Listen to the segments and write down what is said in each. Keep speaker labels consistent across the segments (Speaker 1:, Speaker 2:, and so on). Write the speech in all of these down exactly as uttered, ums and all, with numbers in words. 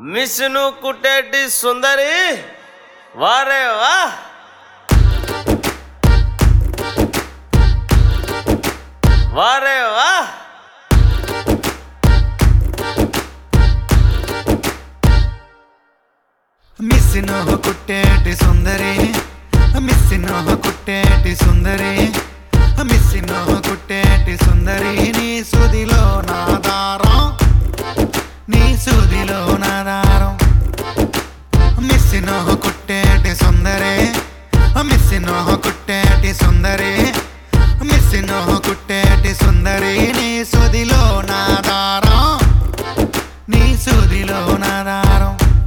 Speaker 1: machine కుట్టేటి సుందరి వారే వా వారే వా
Speaker 2: మిస్సిను కుట్టేటి సుందరి మిస్సిను కుట్టేటి సుందరి మిస్సిను కుట్టేటి సుందరి నీ సుదిలో నా దారం నీ సుదిలో నా దారం మిస్సిను కుట్టేటి సుందరి మిస్సిను కుట్టేటి సుందరి మిస్సిను కుట్టేటి సుందరి నీ సుదిలో నా దారం నీ సుదిలో నా దారం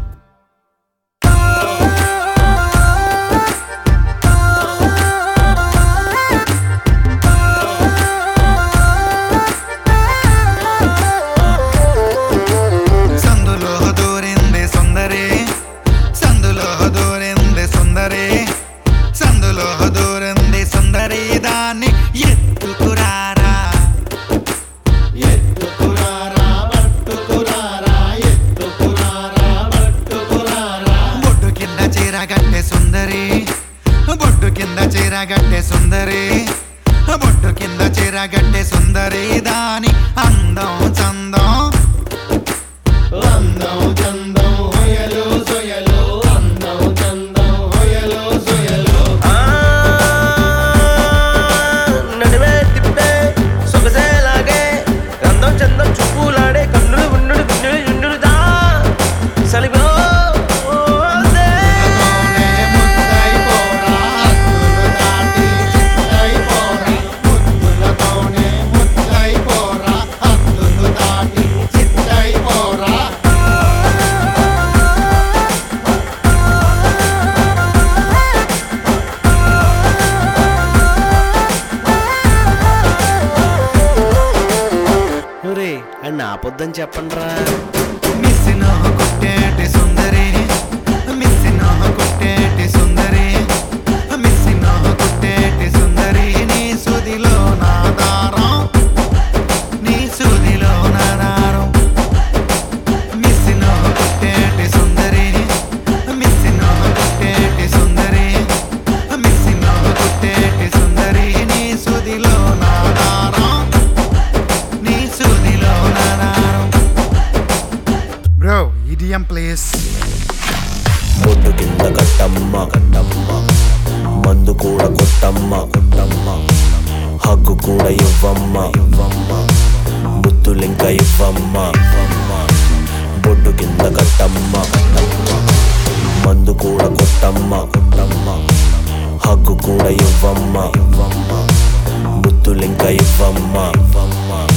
Speaker 2: సందులో దూరంది సుందరి దాన్ని ఎత్తుకురారా ఎత్తుకురారా పట్టుకురారా ఎత్తుకురారా పట్టుకురారా బొడ్డు కింద చీర గట్టె సుందరి బొడ్డు కింద చీర గట్టె సుందరి బొడ్డు కింద చీర గట్టె సుందరి దాని అందం చందం అందం చందం హొయలు సొయలు అందం చందం హొయలు సొయలు
Speaker 1: చందం చూపులాడే కన్నులు గుండుడు గుండెలు గుండుడు దా సలిగో అని ఆపొద్దని చెప్పండి రా
Speaker 2: మిస్సిను కుట్టేటి సుందరి మిస్సిను కుట్టేటి సుందరి మిస్సిను కుట్టేటి సుందరి నీ సుదిలో నా దారం నీ సుదిలో నా దారం మిస్సిను కుట్టేటి సుందరి మిస్సిను కుట్టేటి సుందరి మిస్సిను కుట్టేటి సుందరి నీ సుదిలో నా దారం నీ సుదిలో బ్రో ఈడియం ప్లేస్
Speaker 3: బొడ్డు కింద కట్టమ్మ కట్టమ్మ మందు కూడా కొట్టమ్మ కొట్టమ్మ హగ్గు కూడా ఇవ్వమ్మ ఇవ్వమ్మ బుద్ధులింక ఇవ్వమ్మ ఇవ్వమ్మ బొడ్డు కింద కట్టమ్మ కట్టమ్మ మందు కూడా కొట్టమ్మ కొట్టమ్మ హగ్గు కూడా ఇవ్వమ్మ ఇవ్వమ్మ బుద్ధులింక ఇవ్వమ్మ ఇవ్వమ్మ